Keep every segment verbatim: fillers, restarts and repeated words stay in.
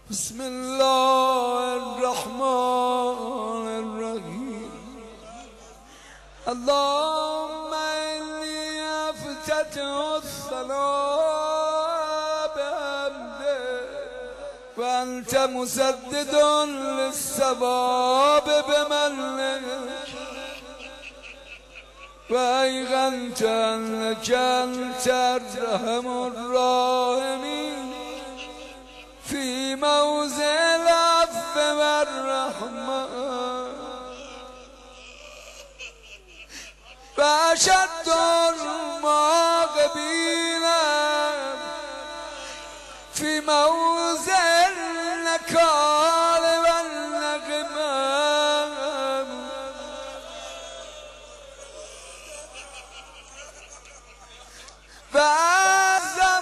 بسم الله الرحمن الرحيم. اللهم إني أفتتح الصلاة بحمدك وأنت مسدد للصواب بمنك وأيقنت أنك أنت أرحم الراحمين في موضع العفو والرحمة وأشد المعاقبين في موضع النكال والنقمة وأعظم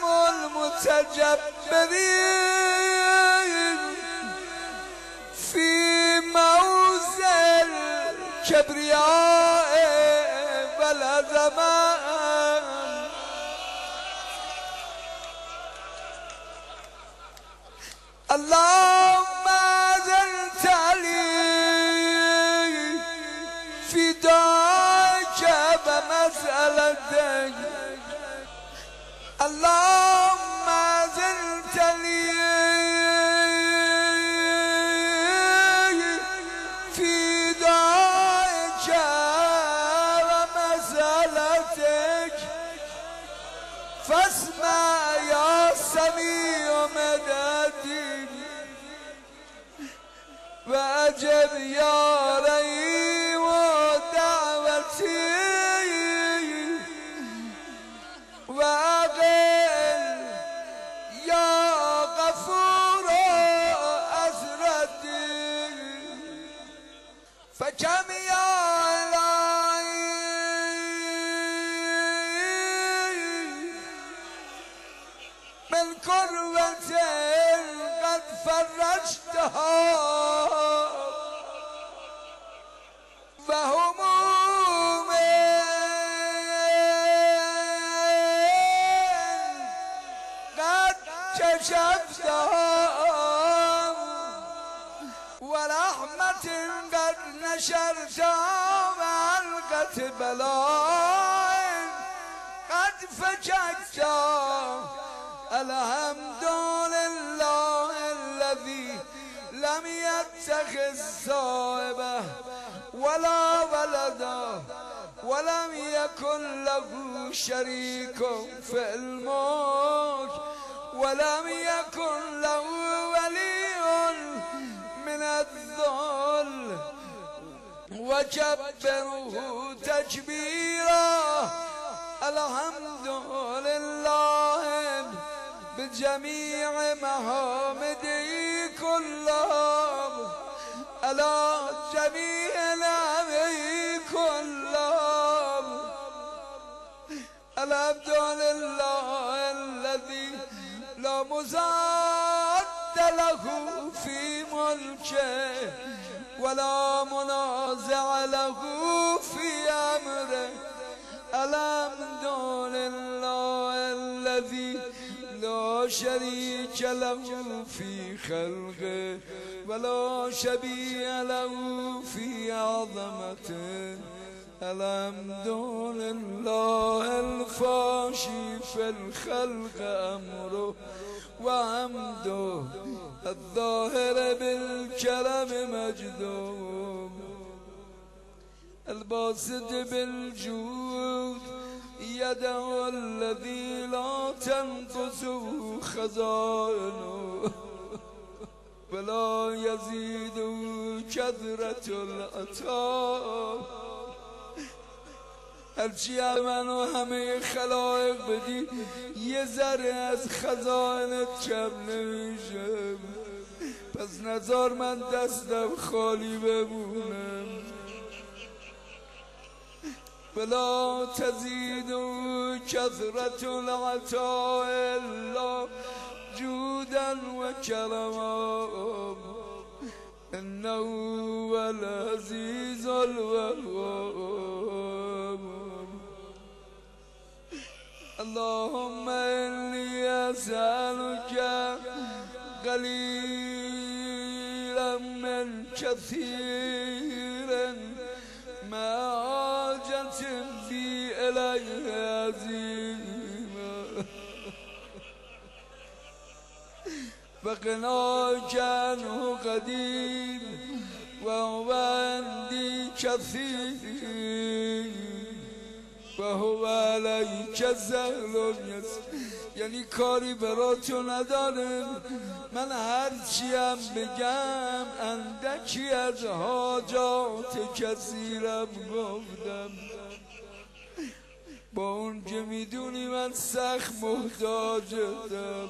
المتجبرين في موضع الكبرياء والعظمة اللهم أذنت لي في دعائك ومسألتك اللهم أذنت لي في دعائك ومسألتك فاسمع يا سميع مددي وأجب يا رحيم دعوتي وأغل يا غفور أزردي فكم يا من كروة قد فرجتها وهموم قد كشفتها ورحمة قد نشرتها وألقت بلاء قد فجأتها الحمد لله الذي لم يتخذ صاحبه ولا ولدا ولم يكن له شريك في الملك ولم يكن له ولي من الذل وكبره تكبيرا. الحمد لله بجميع محامده كلهم على جميع نعمه كلهم. الحمد لله الذي لا مزاد له في ملكه ولا منازع له في أمره. الحمد لله الذي لا شريك له في خلقه ولا شبيه له في عظمته. الحمد لله الفاشي في الخلق أمره وحمده الظاهر بالكرم مجده الباسط بالجود يده الذي لا تنقصه خزائنه ولا يزيد كثرة العطاء. هرچی من و همه خلایق بدی یه ذره از خزائنت کم نمیشه. پس نذار من دستم خالی بمونم. ولا تزيد كثرة العطاء إلا جودا وكرما إنه هو العزيز الوهاب. اللهم إني أسألك قليلا من كثير ما حاجة بي إليه عزيمة فغناك عنه قديم وهو عندي كثير وهو عليك سهل يسير. یعنی کاری برا تو ندارم، من هرچیم بگم اندکی از حاجات کثیرم گفتم. با اون که میدونی من سخت محتاجتم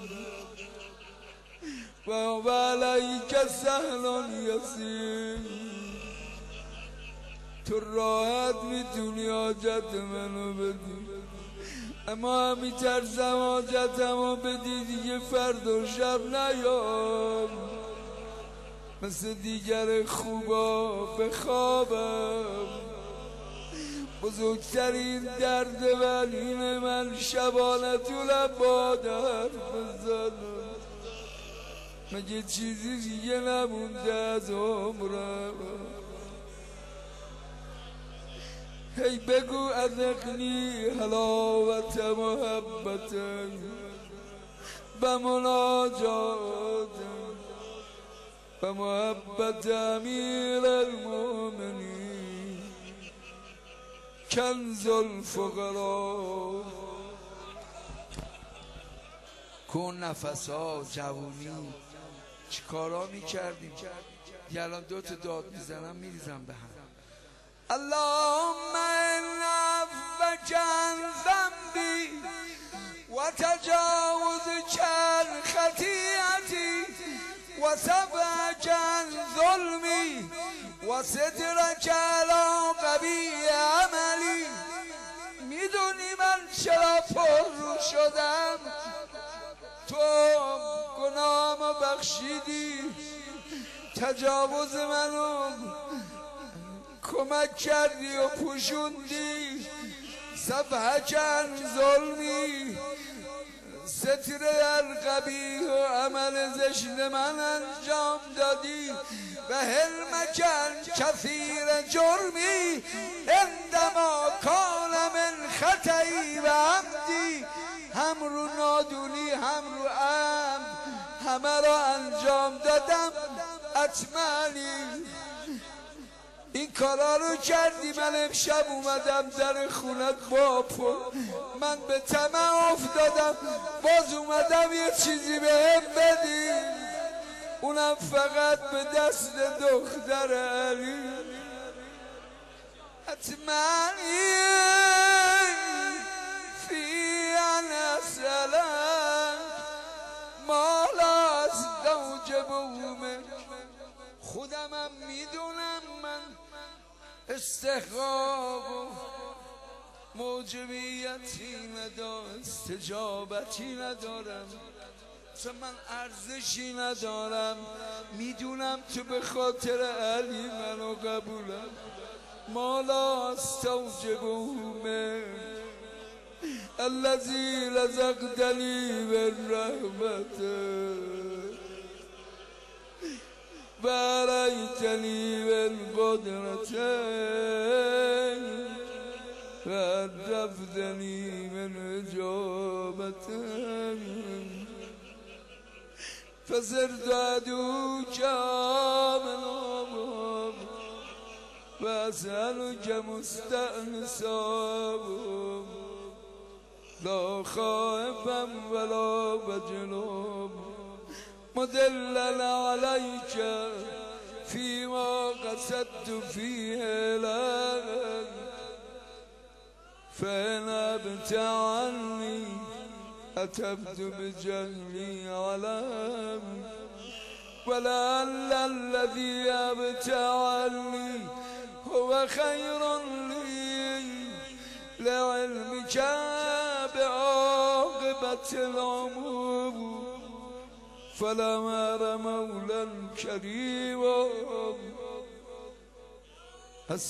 و علیک سهل یسیر. تو راحت میتونی حاجت منو بدی، اما میترسم حاجتمو بدی دیگه فرد و شب نیام مثل دیگر خوبا بخوابم. بزرگترین درد ولین من شبانه تو لبا در بزنم، مگه چیزی دیگه نمونده از عمرم. هی بگو اذقنی حلاوت محبت و مناجات و محبت امیر المؤمنین کنز الفقراء. کن نفسا جوونی چی کارا میکردیم، یه الان دو تا داد میزنم میریزم به هم. اللهم ان عفوك عن ذنبي وتجاوزك عن خطيئتي وصفحك عن ظلمي وسترك على قبیح عملی. میدونی من چرا پر شدم؟ تو گناهمو بخشیدی، تجاوز منو کمک کردی و پوشوندی، صفحک عن ظلمی، ستر القبیح و عمل زشت من انجام دادی و حلمک عن کثیر جرمی عندما کان من خطئی و عمدی. هم رو نادونی هم رو عمد همه را انجام دادم. اطمعنی این کارا رو کردی. من امشب اومدم در خونت باپو، من به طمع افتادم، باز اومدم یه چیزی بهم بدی، اونم فقط به دست دختر علی. اطمعنی فی ان اسألک ما لا استوجبه منک. خودمم میدونم من استحقاق و موجبیتی ندارم، استجابتی ندارم، چون من ارزشی ندارم. میدونم تو به خاطر علی منو قبولم. ما لا استوجبه منک الذی رزقتنی بالرحمت و علیتنی بالقدرت و عرفتنی من اجابت فصرت ادعوک آمنا و اسألک مستأنسا لا خائفا ولا وجلا مدللا عليك فيما قصدت فيه لك فإن أبت عني أتبت بجهلي علم ولعل الذي أبت عني هو خير لي لعلمك بعاقبة الأمور فلم أر مولا كريما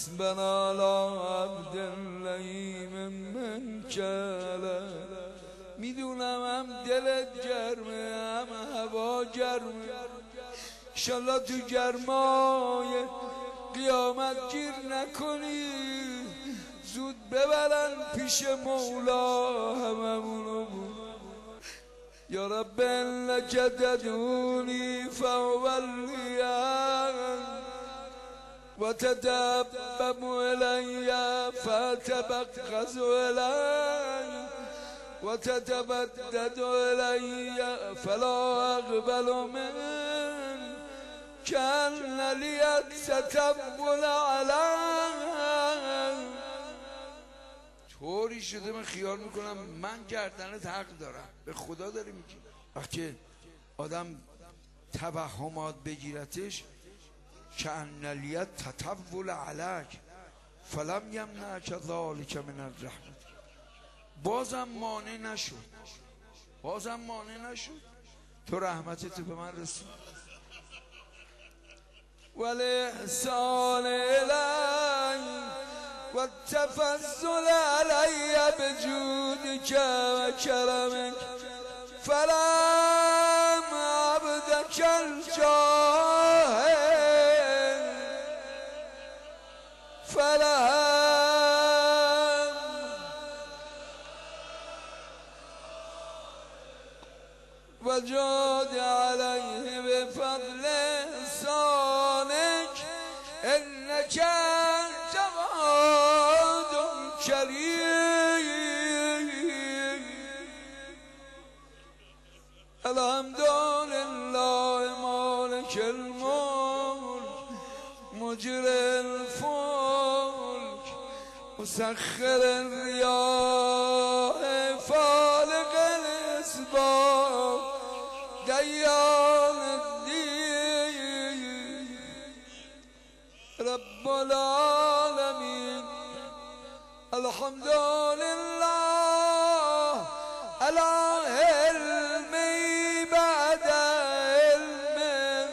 حسبنا على عبد اللئيم منك میدونم هم دلت گرمه هم هوا گرمه، انشالله تو گرمای قیامت گیر نکنی، زود ببرن پیش مولا هممونو بود. یا رب انک تدعونی فاولیم و تتبب الی فتبغض الی و تتبدد الی فلا اقبل من کان لی تتبل علی. طوری شده من خیال میکنم من گردنت حق دارم، به خدا داری میگی. وقتی آدم توهمات بگیرتش که انلیت تطول علیک فلم یمنعک ذلک من الرحمت، بازم مانع نشد، بازم مانع نشد، تو رحمتت به من رسید. والاحسان الی والتفضل علی بجودک و کرمک فلم عبدک الجاهل فلم وجود علیه بفضل احسانک انک جواد کریم. الحمدلله مالک الملک مجری الفلک مسخر الریاح فالق الاسباب دیان الدین رب العالمین. الحمدلله علی علمی بعد علم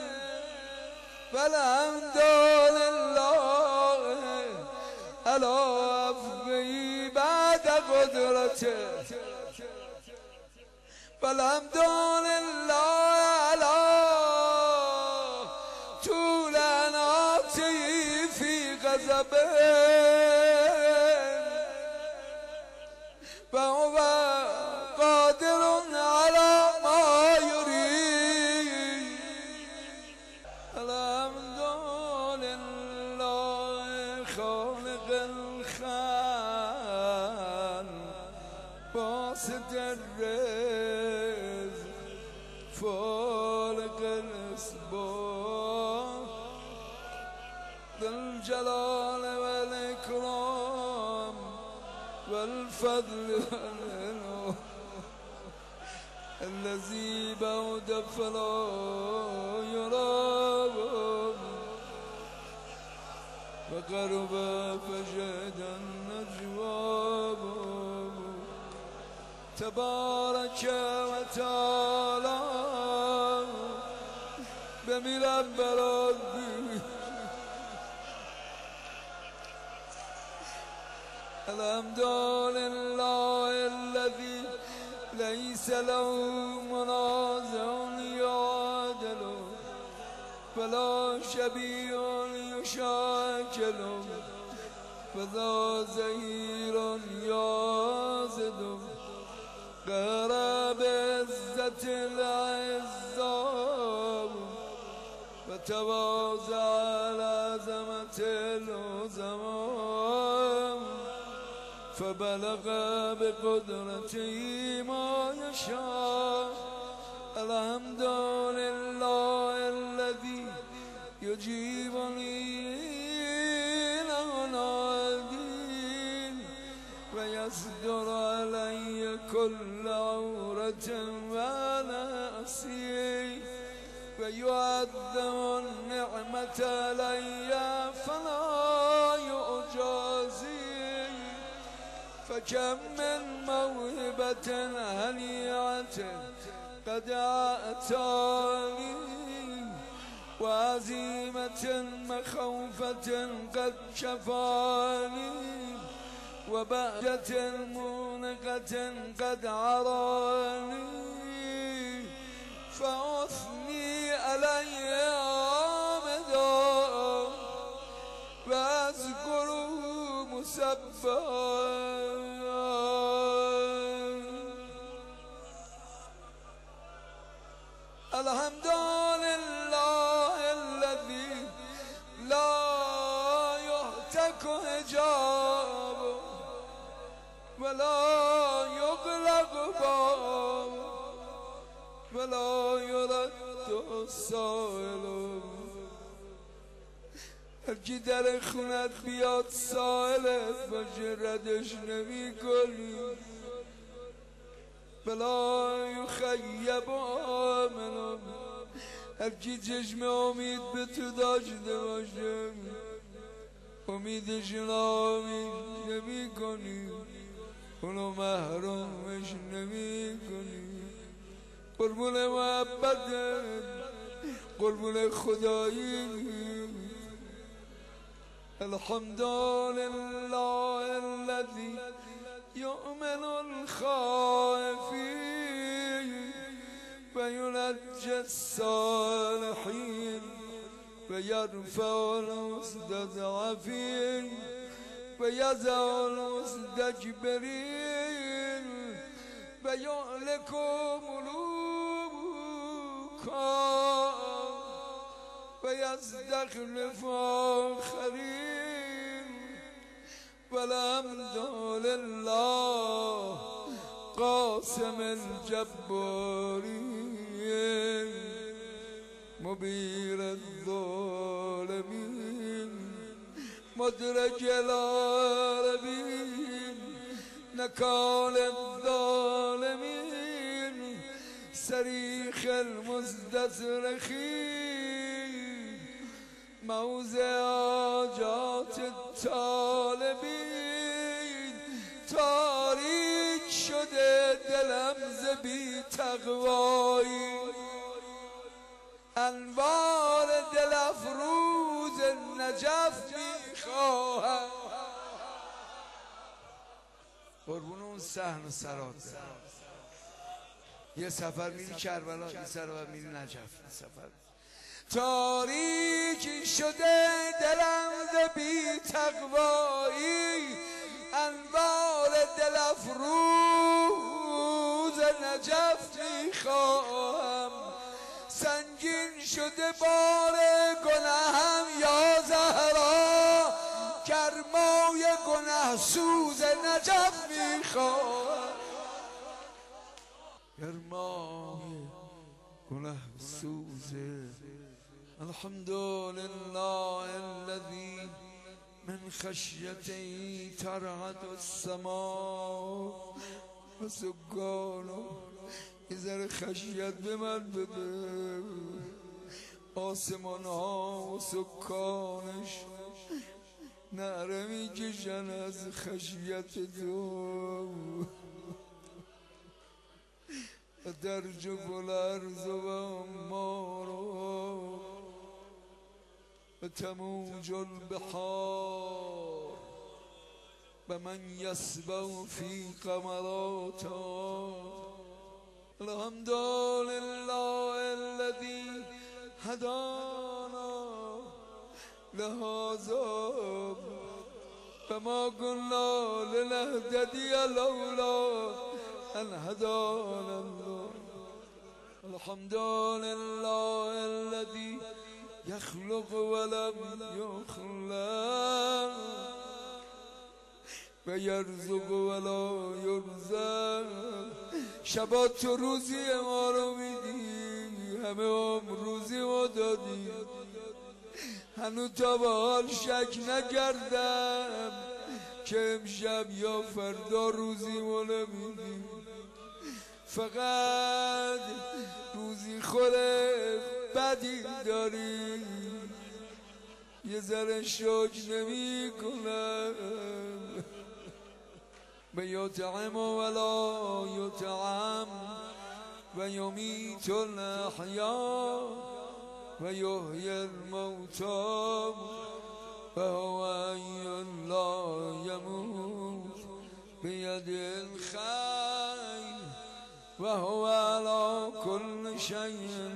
والحمدلله علی عفوی بعد قدرته والحمدلله علی طول اناتی فی غضبه و هو قادر على ما يريد. الحمدلله خالق الخلق باسط الرزق فالق الاسباب ذو الجلال والاكرام والفضل والعلو الذي بعد فلا يرى وقرب فجد النجوى تبارك وتعالى بمرب ربي. الحمدلله الذي ليس له منازع يعادل ولا شبيه يشاكل فذا زهير يازد قرب عزة العزاب وتواضع على عظمة العظماء فبلغ بقدرته ما يشاء. الحمد لله الذي يجيبني لغنادين ويصدر علي كل عورة وأنا أسير ويعظم النعمة علي فلا يعجزي. فكم من موهبة هنيئة قد أتاني وعزيمة مخوفة قد شفاني و بهجت مونقة قد عراني فأثني علي آمدا و اذكره مسبحا. الحمد لله الذي لا يهتك حجابه ولا يغلق بابه ولا يرد السائل. هرکی در خونت بیاد سائلت باشه ردش نمی کنی. بلا یخیب آمنم هرکی چشم امید به تو داشته باشه امیدش نامید نمی کنی اونو محرومش نمی کنی. قربون محبتت قربون خدایی. الحمد لله الذي يؤمن الخائفين وينجي الصالحين ويرفع المستضعفين ويزع المستكبرين ويهلك ملوكا ويستخلف آخرين. والحمد لله قاسم الجبارين مبير الظالمين مدرج العالمين نكال الظالمين صريخ المستصرخين موضع حاجات الطالبین. تاریک شده دلم ز بی تقوایی انوار دل افروز نجف میخواهم. قربون اون صحن و سرات یه سفر میری کربلا یه سفر میری نجف. سفر تاریک شده دلم ز بی تقوایی انوار دل افروز نجف میخواهم. سنگین شده بار گناهم یا زهرا گرمای گناه سوز نجف میخواهم. گرمای گناه سوز. الحمد لله الذي من خشيته ترعد السماء و سکانه. یه ذره خشیت به من بده آسمان ها و سکانش نعره میکشن از خشیت تو. و درج گل ارض و امارو و تموج البحار و من یسبح فی قمراتا. الحمد لله الذي هدانا لهذا فما كنا لنهتدي لولا أن هدانا الله. الحمد لله الذي يخلق ولم يخلق و یرزق ولا یرزق. شبا تو روزی ما رو میدی همه هم روزی ما دادی هنو تا به حال شک نکردم که امشب یا فردا روزی ما نمیدی. فقط روزی خوره بدی داری یه ذره شک نمی کنم. و یطعم ولا یطعم و یمیت الاحیا و یحیی الموتی و هو حی لا یموت. بيد الخير وهو على كل شيء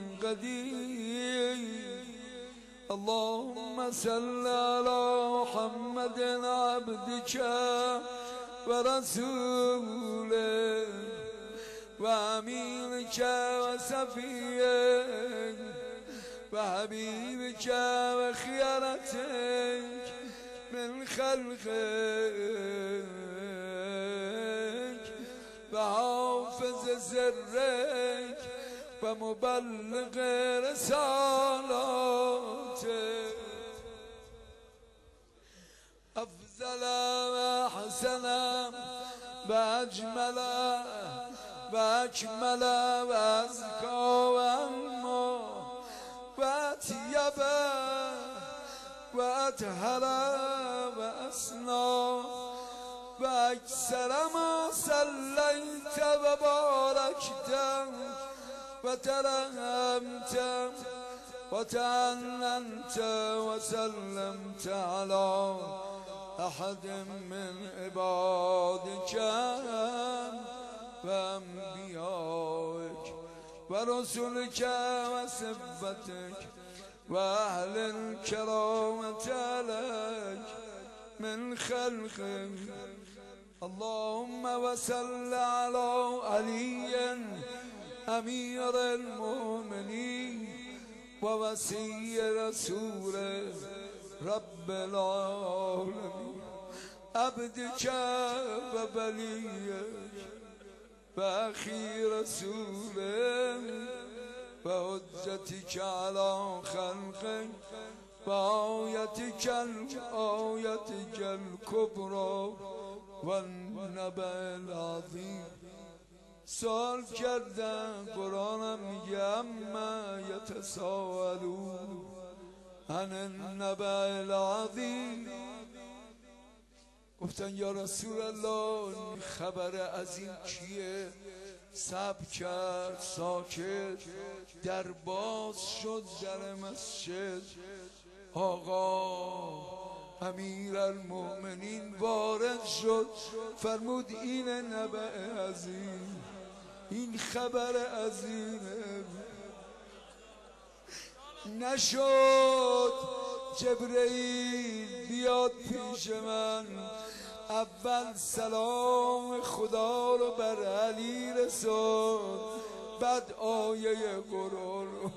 قدير. اللهم صل على محمد عبدك ورسولك وأمينك وصفيك وحبيبك وخيرتك من خلقك وحافظ سرك ومبلغ رسالاتك. أفضل وأحسن وأجمل وأكمل وأزكى وأنمى وأطيب وأطهر وأسنى وأكثر ما صليت وباركت وترحمت وتعننت وسلمت على أحد من عبادك وأنبيائك ورسلك وصفتك وأهل الكرامة عليك من خلقك. اللهم وصل على علي أمير المؤمنين ووصي رسول رب العالمين عبدك وبليك وأخي رسولك وحجتك على خلقك وآيتك الآيتك الكبرى والنبأ العظيم. سوال کردن قرآنم میگه اما یتساءلون عن النبأ العظیم. گفتن یا رسول الله خبر از این چیه؟ صبر کرد، ساکت، در باز شد در مسجد. آقا امیر المؤمنین وارد شد، فرمود این نبأ عظیم، این خبر عظیمه. نشد جبرئیل بیاد پیش من، اول سلام خدا رو بر علی رسول، بعد آیه قرآن رو.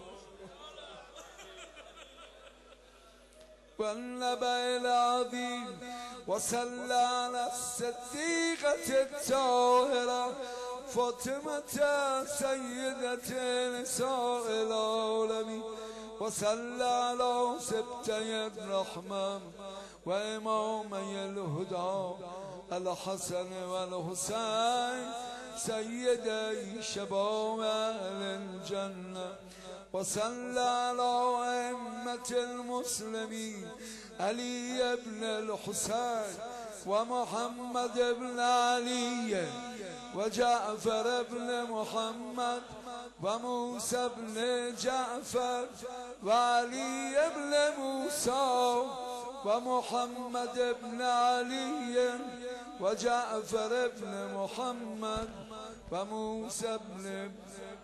والنبأ العظیم وصلى على الصديقة الطاهرة فاطمة سيدة نساء العالمين وصلى على سبتي الرحمن وإمامي الهدى الحسن والحسين سيدي شباب أهل الجنة وصلى على أئمة المسلمين علي بن الحسين ومحمد بن علي وجعفر بن محمد وموسى بن جعفر وعلي بن موسى ومحمد بن علي وجعفر بن محمد وموسى بن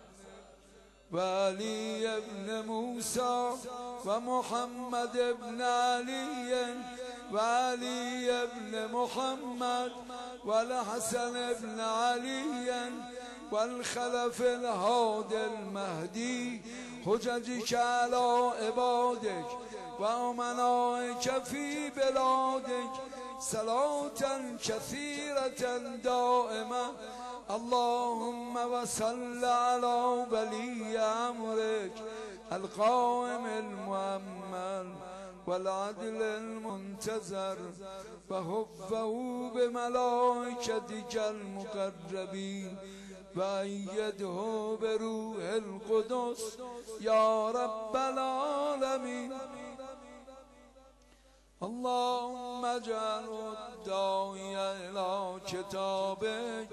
وعلي بن موسى ومحمد بن علي وعلي بن محمد والحسن بن علي والخلف الهادي المهدي حججك على عبادك وأمنائك في بلادك صلاة كثيرة دائمة. اللهم وصل على ولي أمرك القائم المؤمل والعدل المنتظر وحفه بملائكتك المقربين وأيده بروح القدس يا رب العالمين. اللهم اجعل الداعي إلى كتابك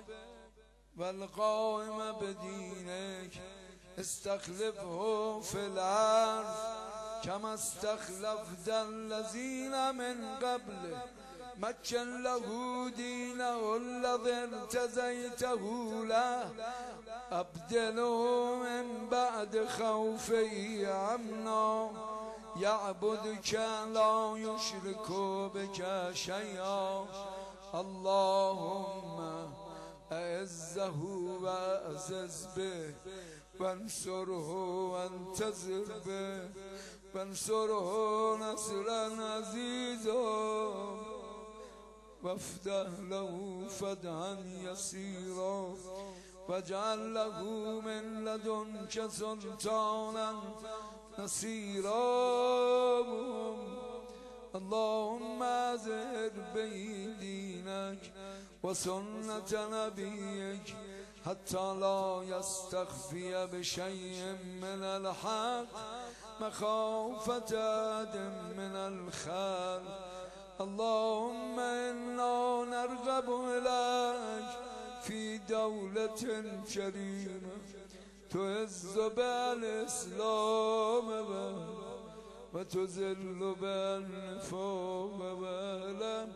والقائم بدينك استخلفه في الأرض كما استخلفت الذين من قبله مكن له دينه الذي ارتزيته له أبدله من بعد خوفه أمنا يعبدك لا يشرك بك شيئا اللهم أعزه وأعزز به وانصره وانتصر به وانصره نصرا عزيزا وافتح له فتحا يسيرا واجعل له من لدنك سلطانا نصيرا اللهم أظهر به دينك وسنة نبيك حتى لا يستخفي بشيء من الحق مخافة أحد من الخلق اللهم إنا نرغب إليك في دولة كريمة تعز بالإسلام وتذل بالنفاق والألم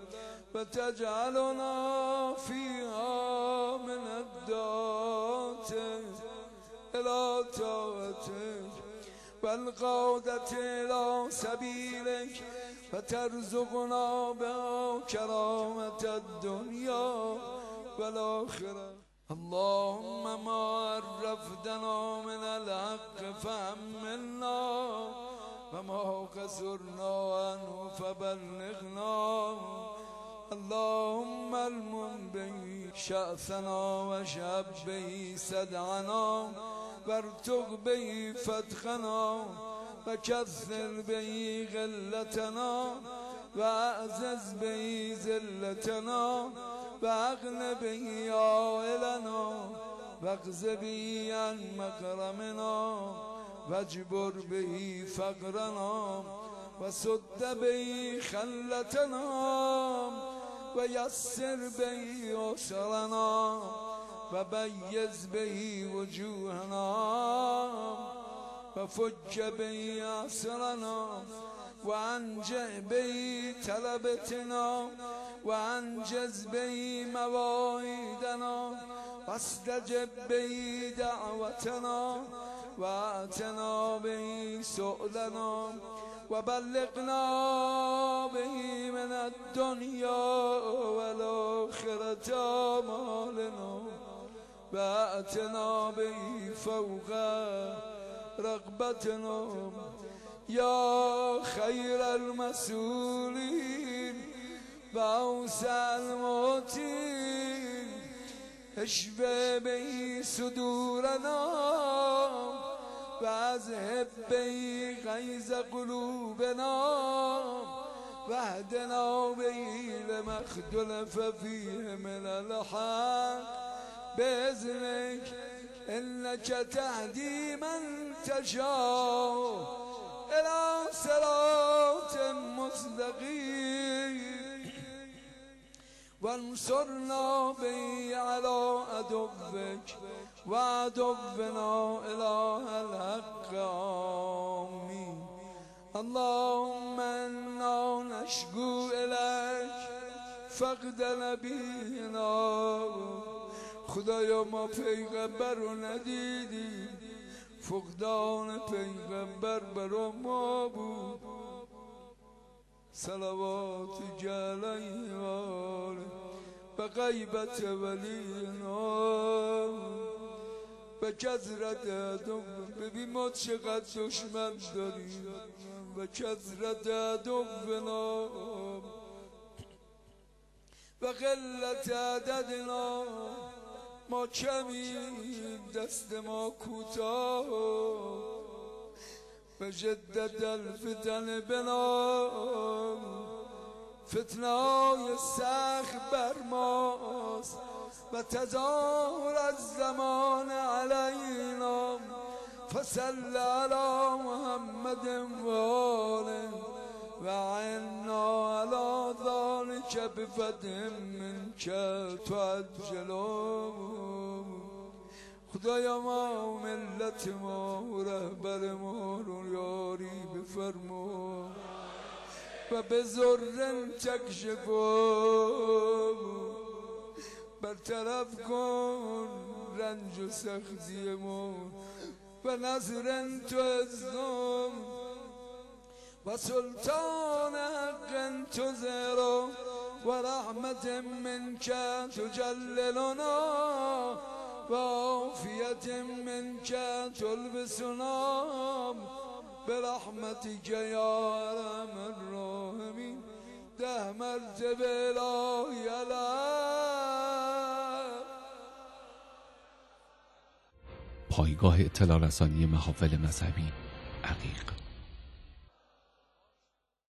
وتجعلنا فيها من الدعاة إلى طاعتك والقادة إلى سبيلك وترزقنا بها كرامة الدنيا والآخرة اللهم ما عرفتنا من الحق فحملنا وما قصرنا عنه فبلغنا اللهم المن به شأثنا وشهب به صدعنا وارتق به فتخنا وكثر به غلتنا وأعزز به ذلتنا وأغن به عائلنا واغز به عن مكرمنا واجبر به فقرنا وسد به خلتنا ويسر به عسرنا وبيز به وجوهنا وفج به عسرنا وأنجح به طلبتنا وأنجز به مواعيدنا واستجب به دعوتنا وآتنا به سؤلنا وبلغنا به من الدنيا والآخرة آمالنا وآتنا به فوق رغبتنا يا خير المسؤولين وأوسع الموتين اشفي به صدورنا واذهب به غيظ قلوبنا واهدنا به لما اختلف فيه من الحق بإذنك إنك تهدي من تشاء إلى صراط مستقيم وانصرنا به على عدوك وعدونا إله الحق آمين اللهم إنا نشكو إليك فقد نبينا خدایا ما پیغمبر رو ندیدیم فقدان پیغمبر برا ما بود صلوات علیه و آله و غیبت ولینا و کثرت عدو ببین ما چقدر دشمن داریم و کثرت عدونا و قلت عددنا ما کمیم دست ما کوتاه و جدت الفتن بنا فتنه‌های سخت بر ماست و تظاهر از زمان علینا فصل علی محمد و آله و عنا علی ذلک بفتح منک تعجلا خدایا ما و ملت ما و رهبر ما رو یاری بفرما و به زرن تکشفو برطرف کن رنج و سختی ما و نظرن تو ازم و سلطان حق تو زیرا و رحمت منک تجللنا و عافیت منک تلبسنا برحمتک یا ارحم الراحمین. ده مرتبه لا یلام. پایگاه اطلاع رسانی محافل مذهبی عقیق.